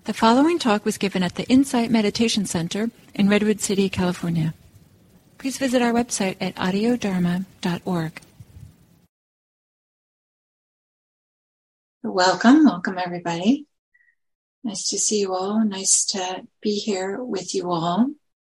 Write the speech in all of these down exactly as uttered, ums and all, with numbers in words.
The following talk was given at the Insight Meditation Center in Redwood City, California. Please visit our website at audio dharma dot org. Welcome, welcome everybody. Nice to see you all. Nice to be here with you all.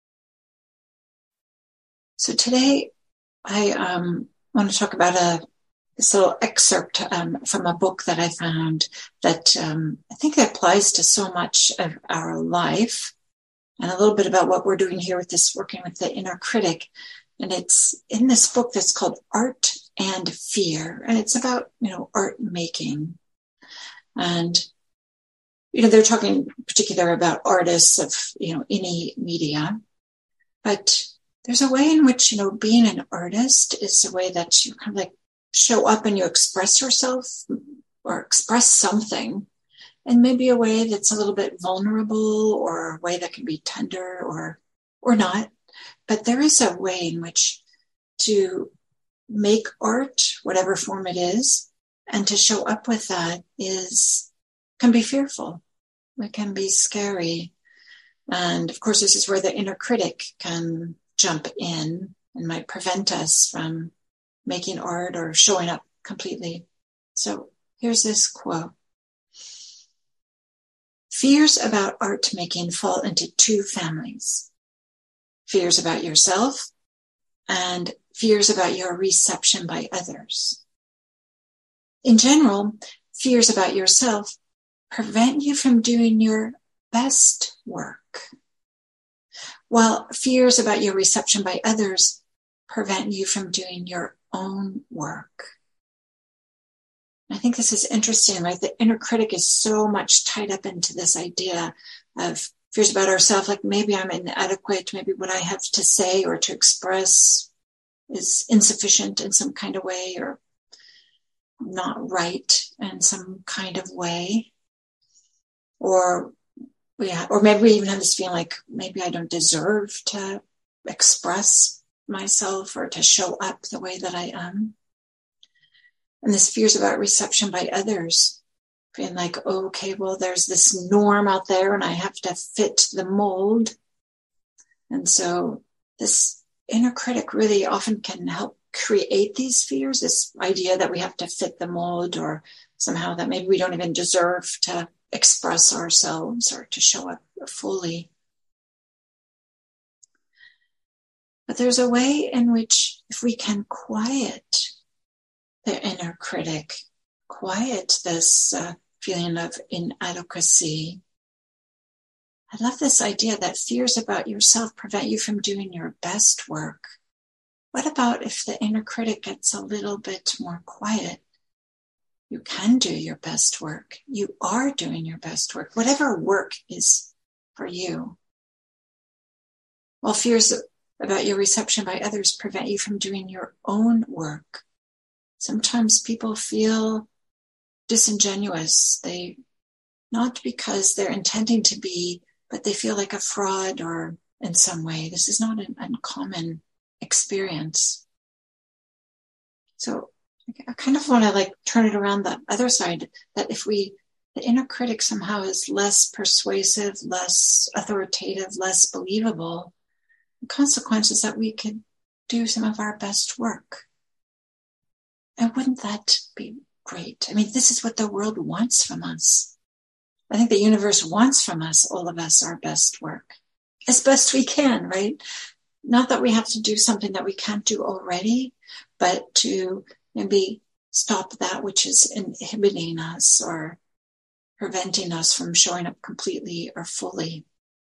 So today I um, want to talk about a this little excerpt um, from a book that I found that um, I think applies to so much of our life, and a little bit about what we're doing here with this, working with the inner critic. And it's in this book that's called Art and Fear, and it's about, you know, art making. And, you know, they're talking in particular about artists of, you know, any media, but there's a way in which, you know, being an artist is a way that you kind of like show up and you express yourself or express something, and maybe a way that's a little bit vulnerable or a way that can be tender or or not. But there is a way in which to make art, whatever form it is, and to show up with that is can be fearful. It can be scary. And of course, this is where the inner critic can jump in and might prevent us from making art or showing up completely. So here's this quote. Fears about art making fall into two families. Fears about yourself and fears about your reception by others. In general, fears about yourself prevent you from doing your best work, while fears about your reception by others prevent you from doing your own work. I think this is interesting, right? The inner critic is so much tied up into this idea of fears about ourselves, like maybe I'm inadequate, maybe what I have to say or to express is insufficient in some kind of way, or not right in some kind of way. Or yeah, or maybe we even have this feeling like maybe I don't deserve to express myself or to show up the way that I am. And this fears about reception by others, feeling like, oh, okay, well, there's this norm out there and I have to fit the mold. And so this inner critic really often can help create these fears, this idea that we have to fit the mold, or somehow that maybe we don't even deserve to express ourselves or to show up fully. But there's a way in which if we can quiet the inner critic, quiet this uh, feeling of inadequacy. I love this idea that fears about yourself prevent you from doing your best work. What about if the inner critic gets a little bit more quiet? You can do your best work. You are doing your best work, whatever work is for you. While fears about your reception by others prevent you from doing your own work. Sometimes people feel disingenuous. They, not because they're intending to be, but they feel like a fraud or in some way. This is not an uncommon experience. So I kind of want to like turn it around the other side, that if we, the inner critic somehow is less persuasive, less authoritative, less believable, the consequence is that we could do some of our best work. And wouldn't that be great? I mean, this is what the world wants from us. I think the universe wants from us, all of us, our best work. As best we can, right? Not that we have to do something that we can't do already, but to maybe stop that which is inhibiting us or preventing us from showing up completely or fully.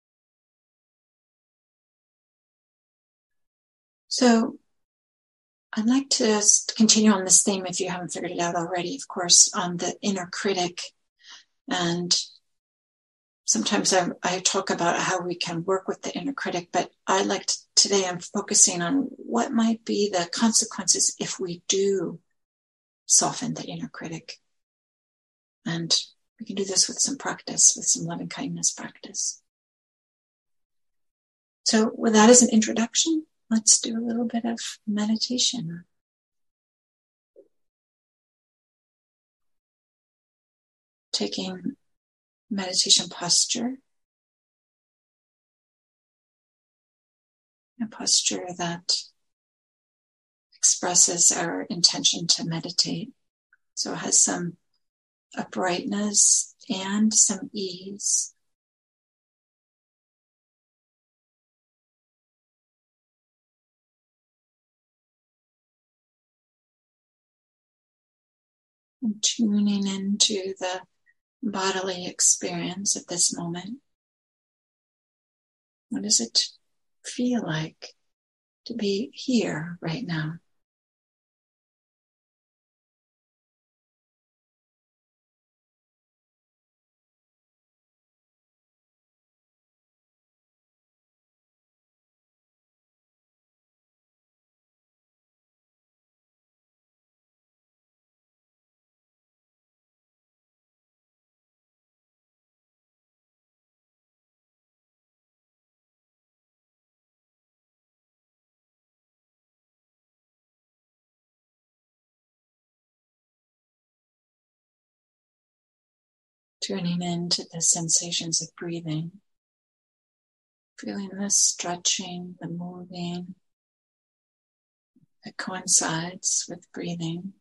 So I'd like to just continue on this theme, if you haven't figured it out already, of course, on the inner critic. And sometimes I, I talk about how we can work with the inner critic, but I like to, today I'm focusing on what might be the consequences if we do soften the inner critic. And we can do this with some practice, with some loving kindness practice. So with that as an introduction, let's do a little bit of meditation. Taking meditation posture, a posture that expresses our intention to meditate. So it has some uprightness and some ease. And tuning into the bodily experience at this moment. What does it feel like to be here right now? Tuning into the sensations of breathing, feeling the stretching, the moving that coincides with breathing.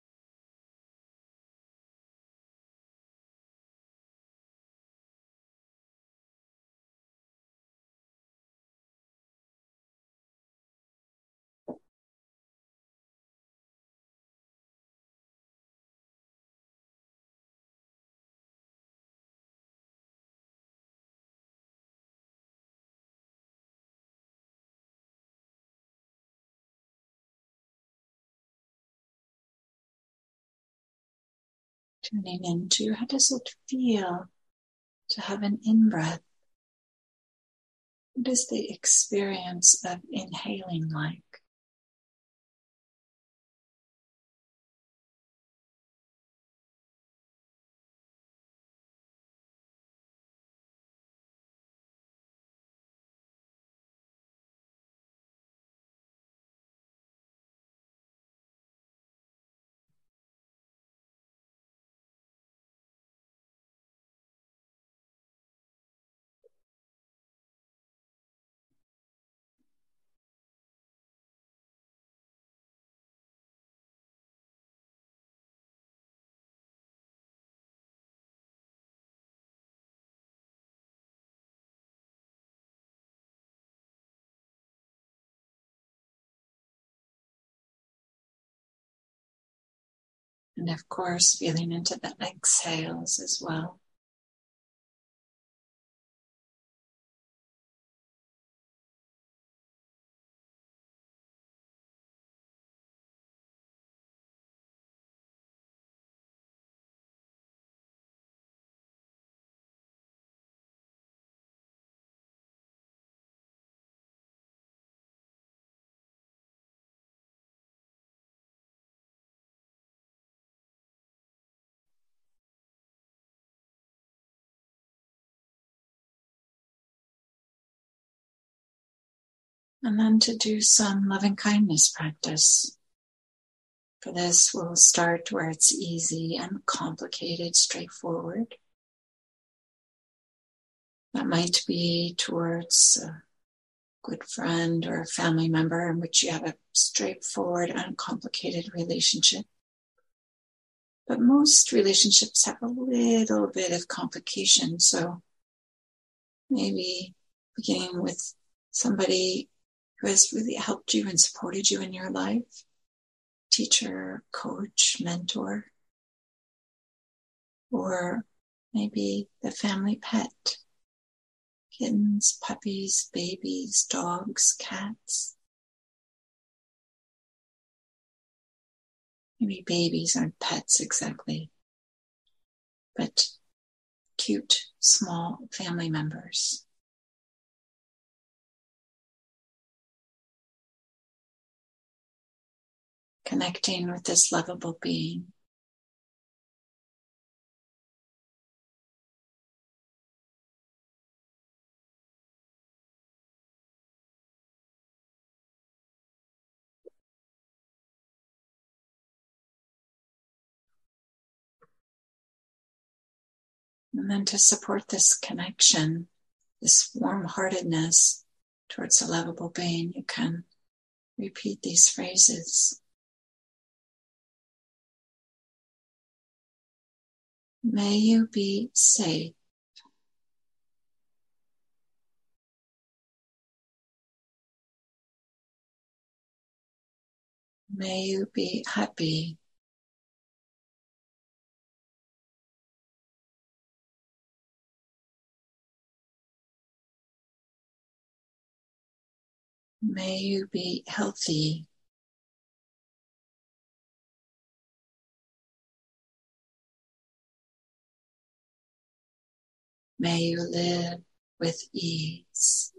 Tuning into how does it feel to have an in-breath? What is the experience of inhaling like? And of course, feeling into the exhales as well. And then to do some loving kindness practice. For this, we'll start where it's easy, uncomplicated, straightforward. That might be towards a good friend or a family member in which you have a straightforward, uncomplicated relationship. But most relationships have a little bit of complication. So maybe beginning with somebody who has really helped you and supported you in your life, teacher, coach, mentor, or maybe the family pet, kittens, puppies, babies, dogs, cats. Maybe babies aren't pets exactly, but cute, small family members. Connecting with this lovable being. And then to support this connection, this warm-heartedness towards a lovable being, you can repeat these phrases. May you be safe. May you be happy. May you be healthy. May you live with ease.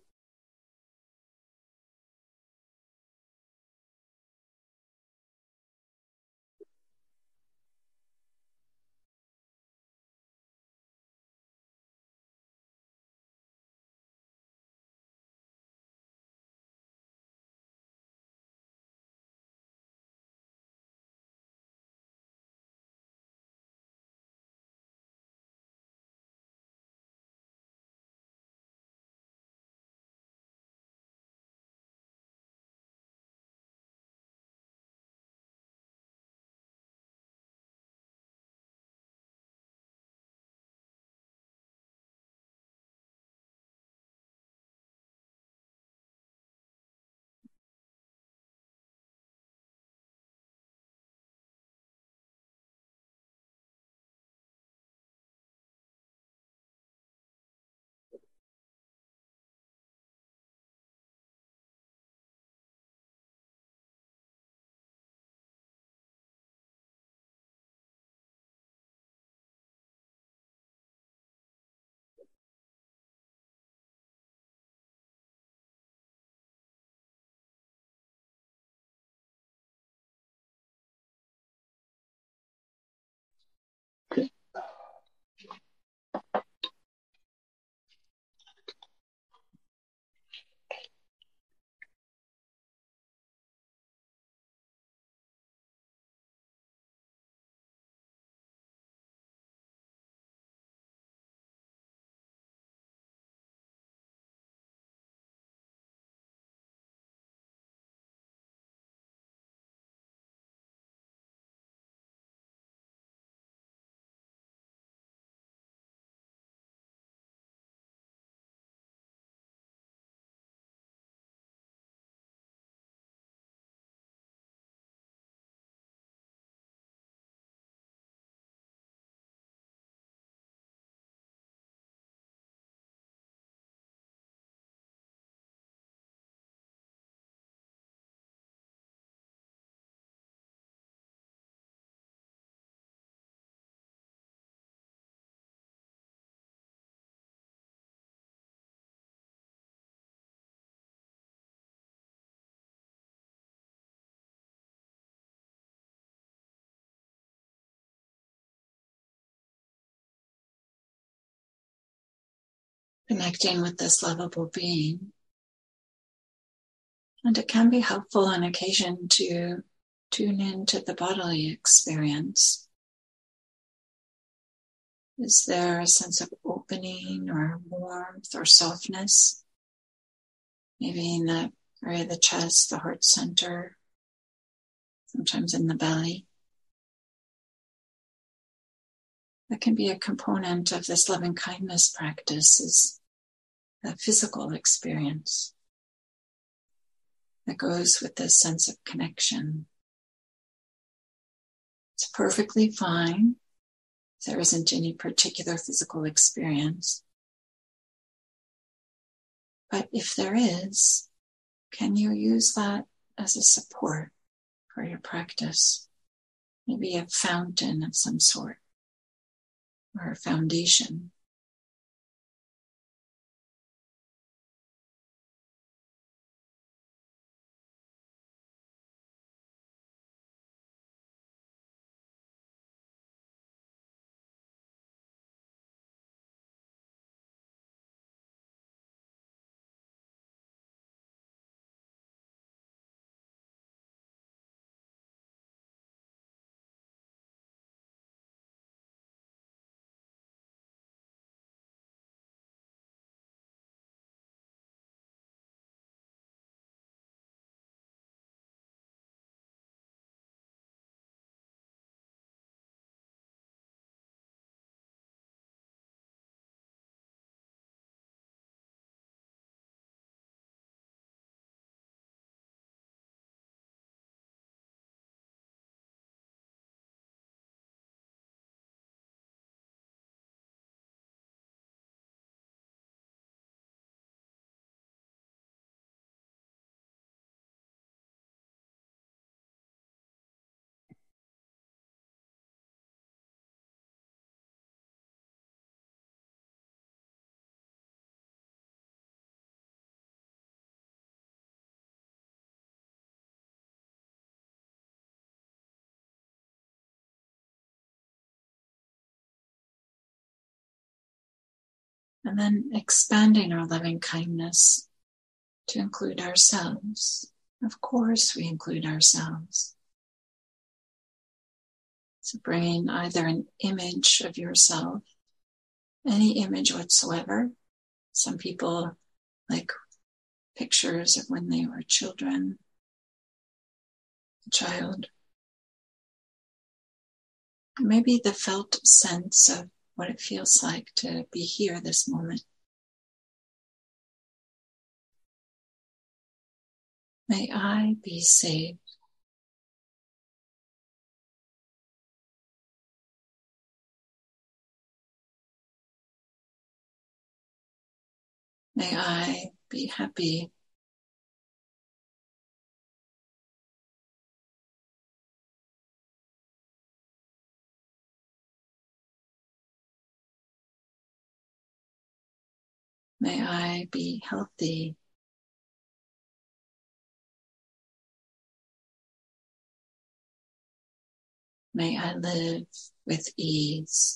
Connecting with this lovable being. And it can be helpful on occasion to tune into the bodily experience. Is there a sense of opening or warmth or softness? Maybe in the area of the chest, the heart center, sometimes in the belly. That can be a component of this loving kindness practice, is a physical experience that goes with this sense of connection. It's perfectly fine if there isn't any particular physical experience. But if there is, can you use that as a support for your practice? Maybe a fountain of some sort, or a foundation. And then expanding our loving kindness to include ourselves. Of course, we include ourselves. So bringing either an image of yourself, any image whatsoever. Some people like pictures of when they were children, a child. Maybe the felt sense of what it feels like to be here this moment. May I be saved. May I be happy. May I be healthy. May I live with ease.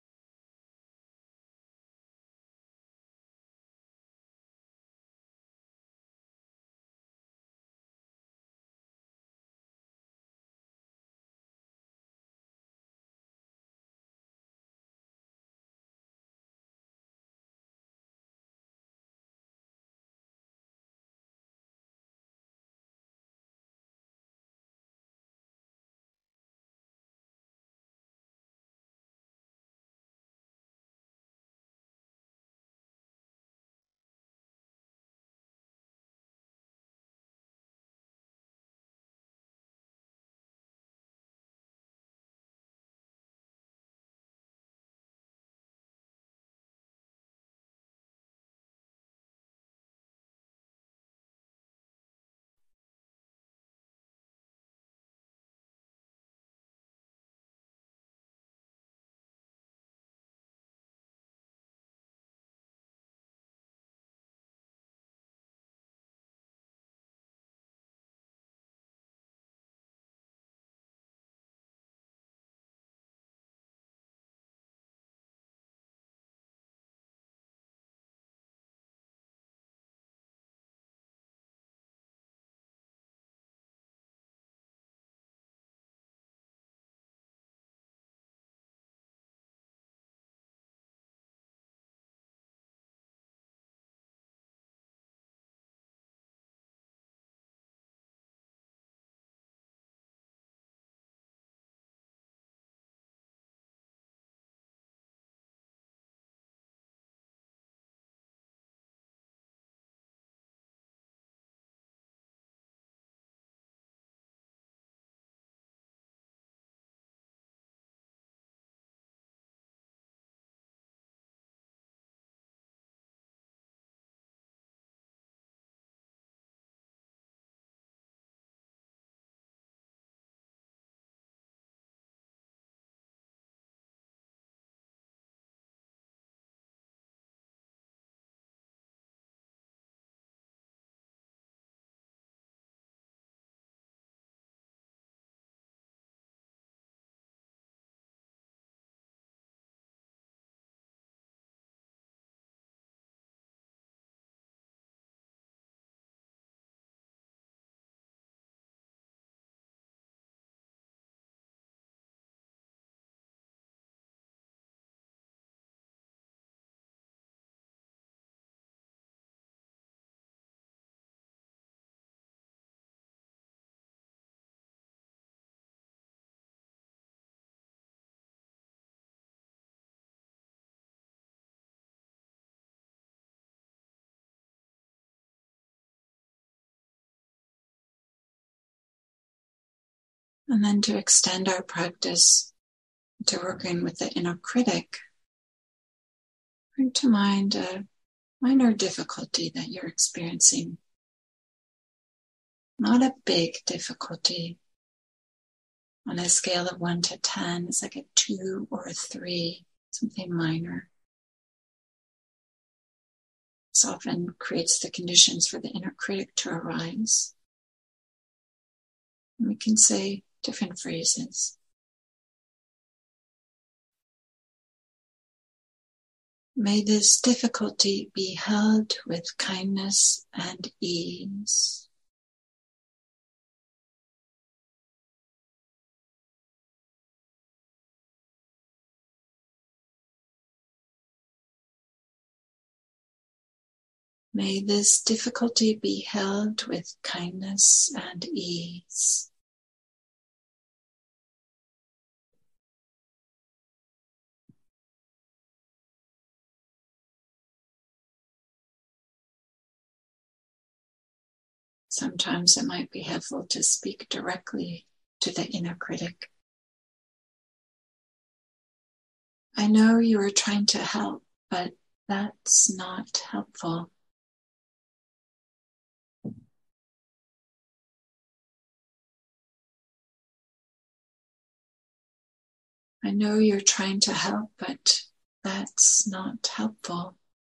And then to extend our practice to working with the inner critic, bring to mind a minor difficulty that you're experiencing. Not a big difficulty. On a scale of one to ten, it's like a two or a three, something minor. This often creates the conditions for the inner critic to arise. And we can say different phrases. May this difficulty be held with kindness and ease. May this difficulty be held with kindness and ease. Sometimes it might be helpful to speak directly to the inner critic. I know you are trying to help, but that's not helpful. I know you're trying to help, but that's not helpful.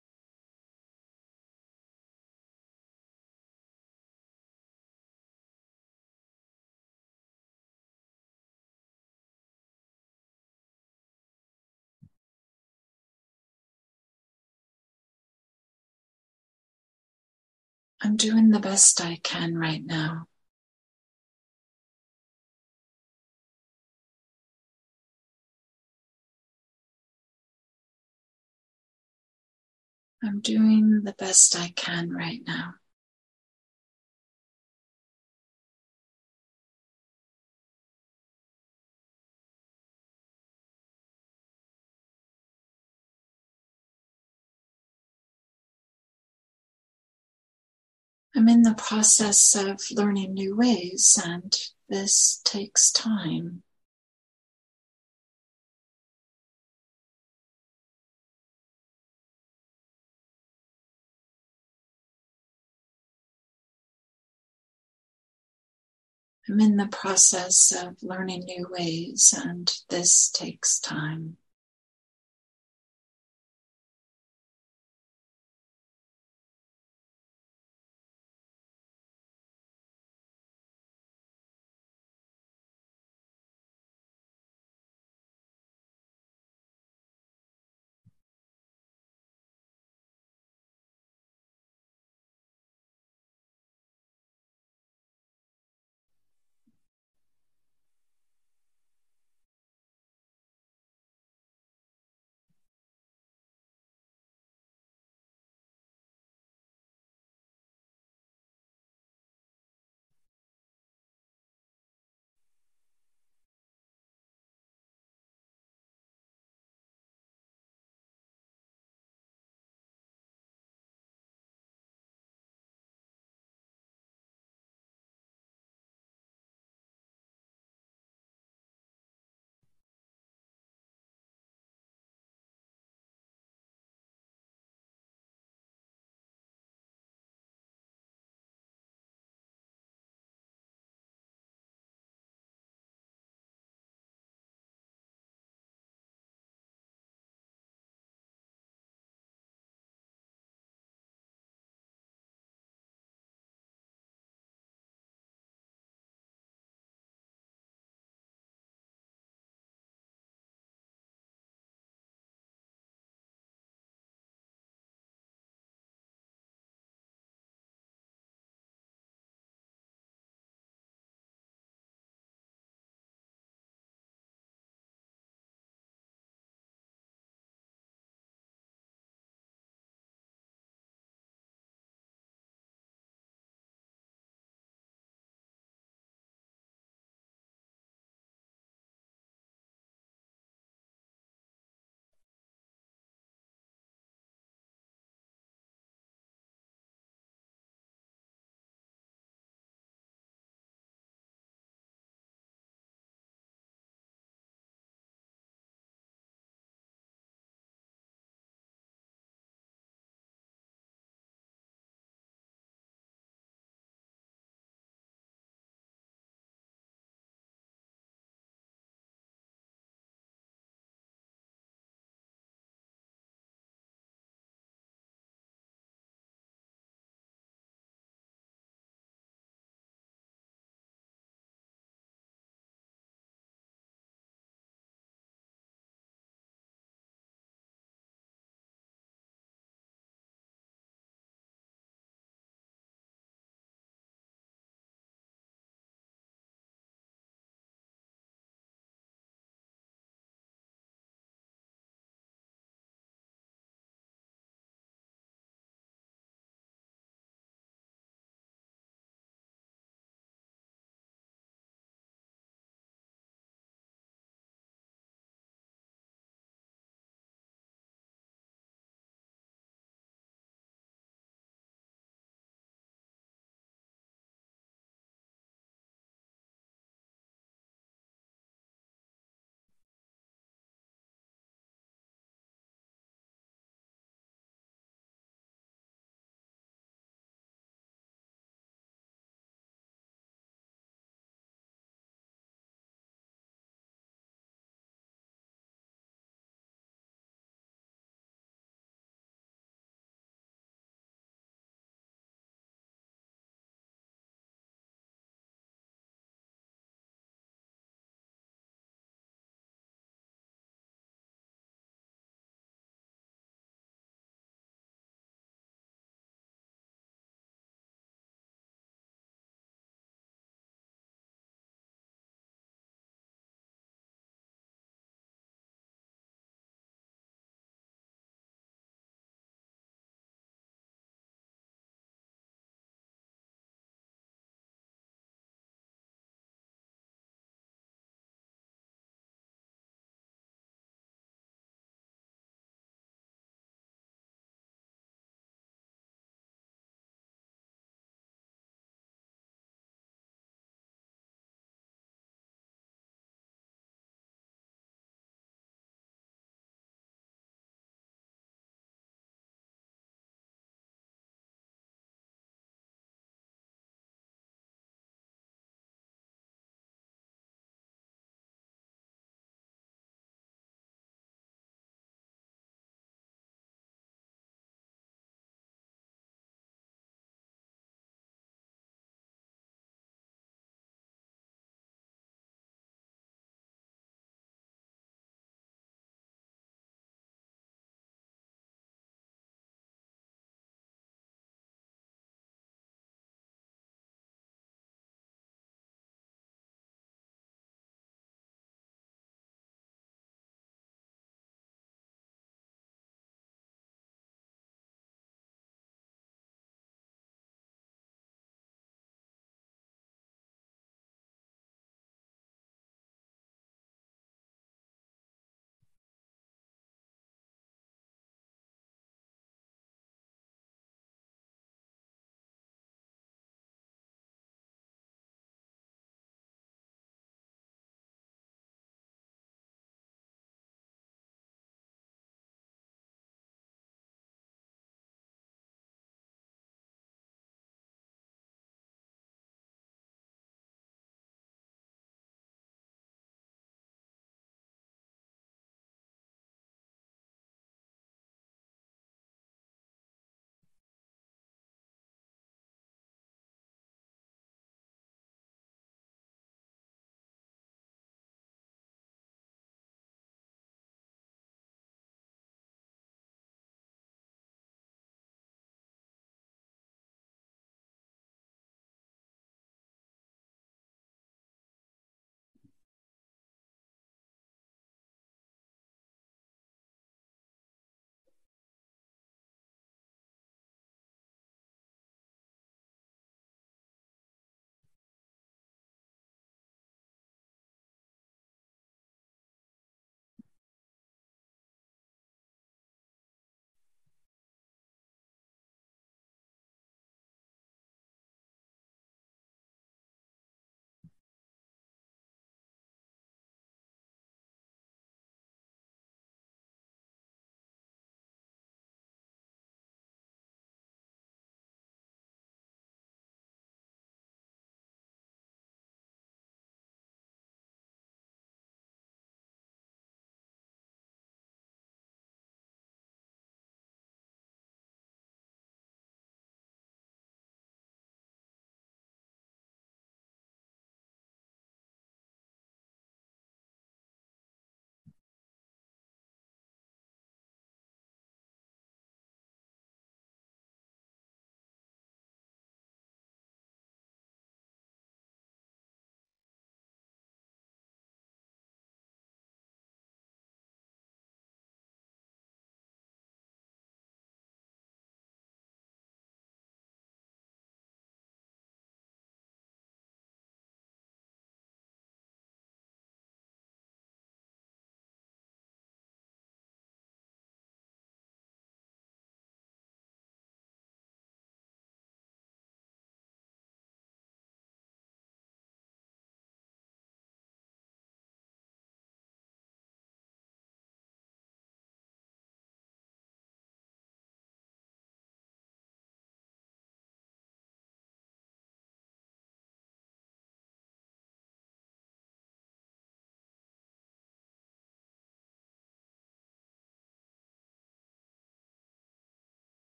I'm doing the best I can right now. I'm doing the best I can right now. I'm in the process of learning new ways, and this takes time. I'm in the process of learning new ways, and this takes time.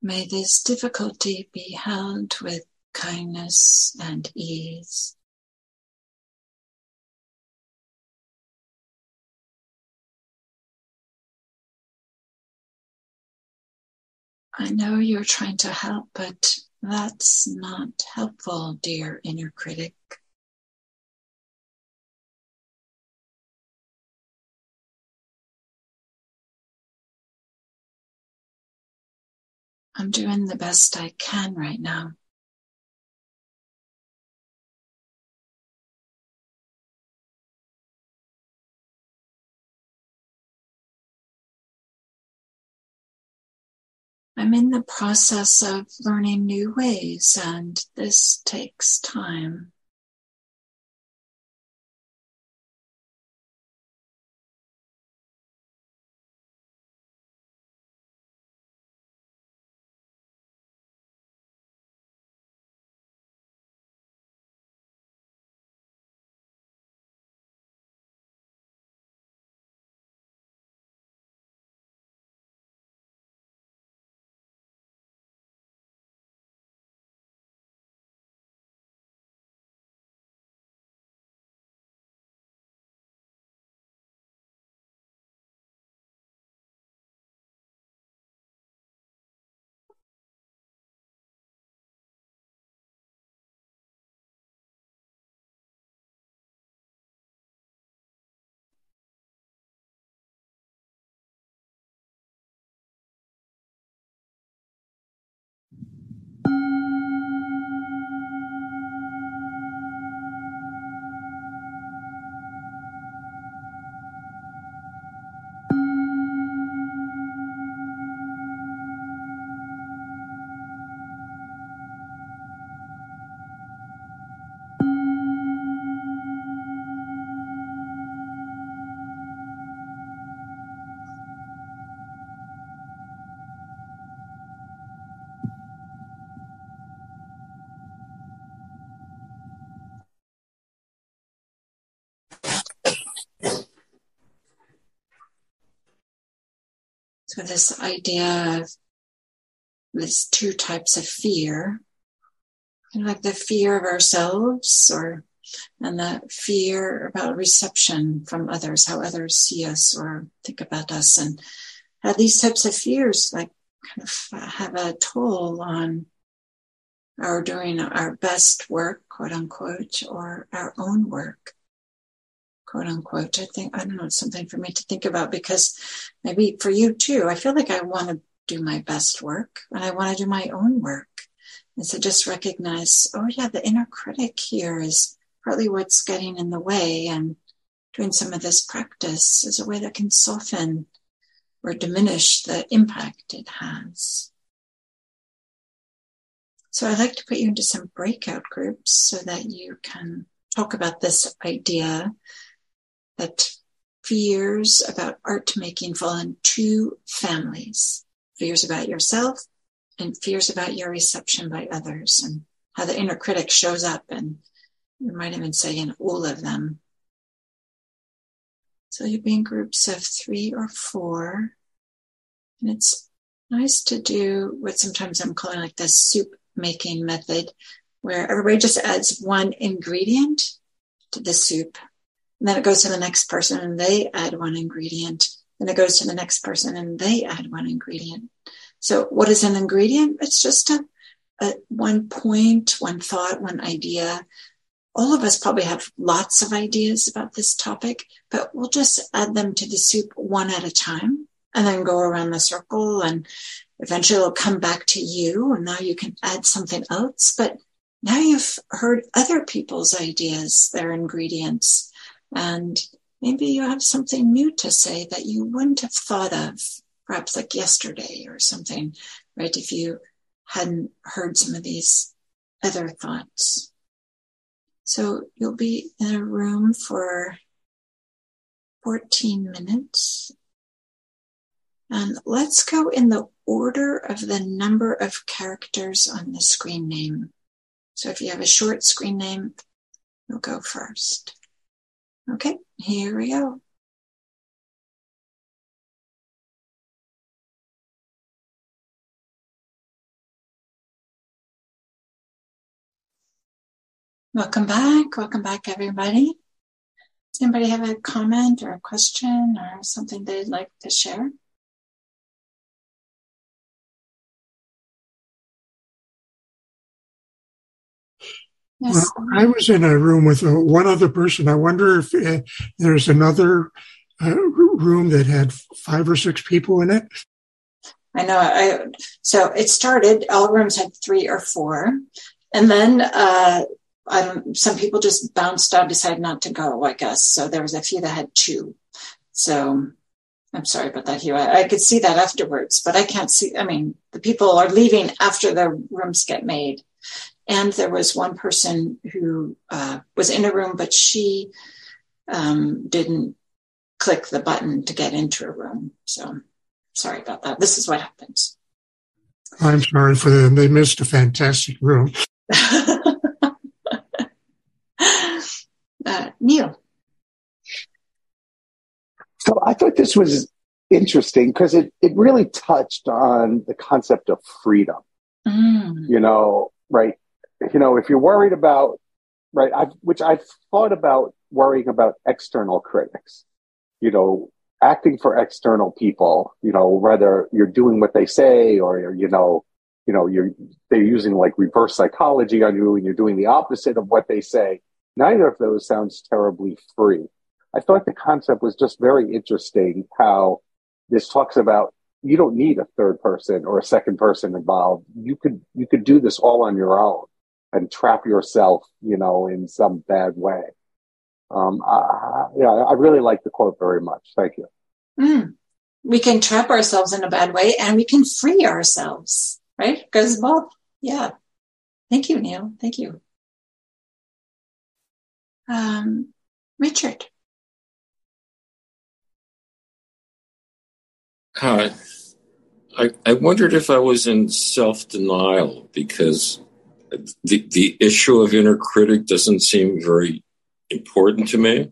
May this difficulty be held with kindness and ease. I know you're trying to help, but that's not helpful, dear inner critic. I'm doing the best I can right now. I'm in the process of learning new ways, and this takes time. So this idea of these two types of fear, kind of like the fear of ourselves, or and the fear about reception from others, how others see us or think about us, and how these types of fears like kind of have a toll on our doing our best work, quote unquote, or our own work, quote unquote. I think, I don't know, it's something for me to think about, because maybe for you too, I feel like I want to do my best work and I want to do my own work. And so just recognize, oh yeah, the inner critic here is partly what's getting in the way, and doing some of this practice is a way that can soften or diminish the impact it has. So I'd like to put you into some breakout groups so that you can talk about this idea that fears about art making fall in two families: fears about yourself and fears about your reception by others, and how the inner critic shows up, and you might even say in all of them. So you'll be in groups of three or four, and it's nice to do what sometimes I'm calling like the soup making method, where everybody just adds one ingredient to the soup, and then it goes to the next person and they add one ingredient, then it goes to the next person and they add one ingredient. So what is an ingredient? It's just a, a one point, one thought, one idea. All of us probably have lots of ideas about this topic, but we'll just add them to the soup one at a time, and then go around the circle, and eventually it'll come back to you, and now you can add something else. But now you've heard other people's ideas, their ingredients, and maybe you have something new to say that you wouldn't have thought of, perhaps like yesterday or something, right? If you hadn't heard some of these other thoughts. So you'll be in a room for fourteen minutes. And let's go in the order of the number of characters on the screen name. So if you have a short screen name, you'll go first. Okay, here we go. Welcome back. Welcome back, everybody. Does anybody have a comment or a question or something they'd like to share? Yes. Well, I was in a room with uh, one other person. I wonder if uh, there's another uh, room that had five or six people in it. I know. I so it started. All rooms had three or four, and then uh, I don't. Some people just bounced out, decided not to go. I guess so. There was a few that had two. So I'm sorry about that, Hugh. I, I could see that afterwards, but I can't see. I mean, the people are leaving after the rooms get made. And there was one person who uh, was in a room, but she um, didn't click the button to get into a room. So sorry about that. This is what happens. I'm sorry for them. They missed a fantastic room. uh, Neil. So I thought this was interesting because it, it really touched on the concept of freedom. Mm. You know, right? You know, if you're worried about, right, I've, which I've thought about worrying about external critics, you know, acting for external people, you know, whether you're doing what they say or, you're, you know, you know, you're, they're using like reverse psychology on you and you're doing the opposite of what they say. Neither of those sounds terribly free. I thought the concept was just very interesting how this talks about you don't need a third person or a second person involved. You could, you could do this all on your own and trap yourself, you know, in some bad way. Um, uh, yeah, I really like the quote very much. Thank you. Mm. We can trap ourselves in a bad way and we can free ourselves, right? Because both. Yeah. Thank you, Neil. Thank you. Um, Richard. Hi. I, I wondered if I was in self-denial because the, the issue of inner critic doesn't seem very important to me.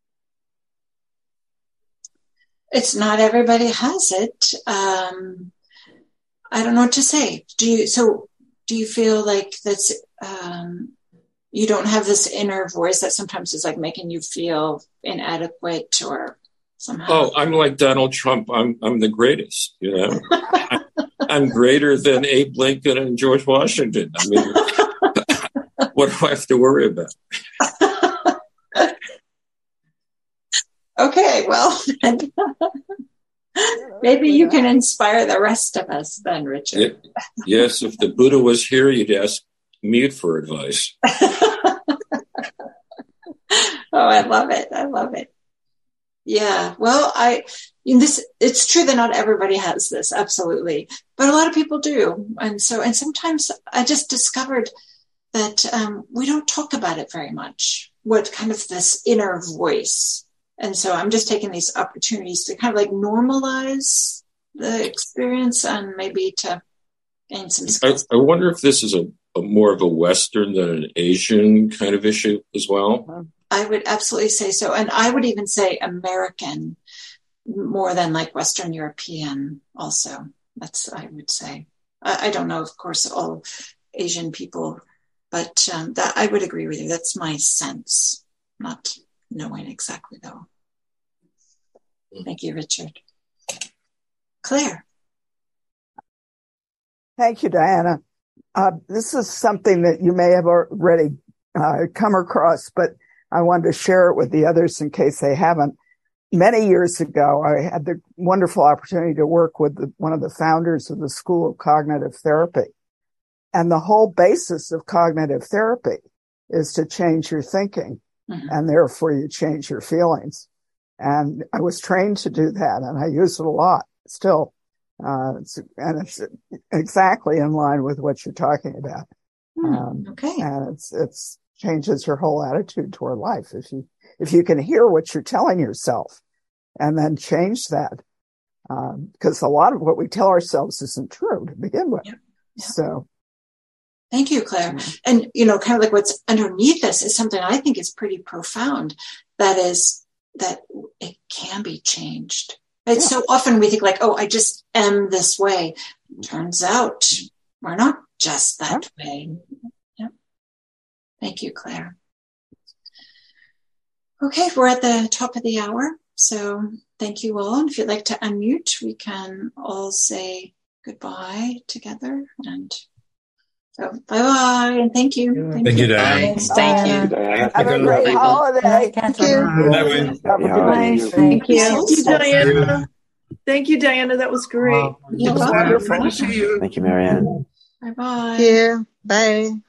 It's not everybody has it. Um, I don't know what to say. Do you, so do you feel like that's, um, you don't have this inner voice that sometimes is like making you feel inadequate or somehow? Oh, I'm like Donald Trump. I'm, I'm the greatest, you know, I, I'm greater than Abe Lincoln and George Washington. I mean, what do I have to worry about? Okay, well, then maybe you can inspire the rest of us then, Richard. Yeah, yes, if the Buddha was here, you'd ask me for advice. Oh, I love it. I love it. Yeah, well, I, in this, it's true that not everybody has this, absolutely. But a lot of people do. And so, and sometimes I just discovered that um, we don't talk about it very much, what kind of this inner voice. And so I'm just taking these opportunities to kind of like normalize the experience and maybe to gain some skills. I, I wonder if this is a, a more of a Western than an Asian kind of issue as well. I would absolutely say so. And I would even say American more than like Western European also. That's, I would say. I, I don't know, of course, all Asian people, but um, that I would agree with you. That's my sense, not knowing exactly though. Thank you, Richard. Claire. Thank you, Diana. Uh, this is something that you may have already uh, come across, but I wanted to share it with the others in case they haven't. Many years ago, I had the wonderful opportunity to work with the, one of the founders of the School of Cognitive Therapy. And the whole basis of cognitive therapy is to change your thinking. Mm-hmm. And therefore you change your feelings. And I was trained to do that, and I use it a lot still. Uh, it's, and it's exactly in line with what you're talking about. Mm, um, okay. And it's, it's changes your whole attitude toward life. If you, if you can hear what you're telling yourself and then change that, um, because a lot of what we tell ourselves isn't true to begin with. Yeah. Yeah. So. Thank you, Claire. And, you know, kind of like what's underneath this is something I think is pretty profound. That is that it can be changed. It's yeah. So often we think like, oh, I just am this way. Turns out we're not just that yeah. way. Yeah. Thank you, Claire. Okay, we're at the top of the hour, so thank you all. And if you'd like to unmute, we can all say goodbye together. And so bye-bye, and thank you. Thank, thank you, Diane. Thank you. Have a great holiday. Thank you. Thank you. Thank you, Diana. Thank you, Diana. That was great. You're wonderful. Good to see you. Thank you, Marianne. Bye-bye. Yeah. Bye.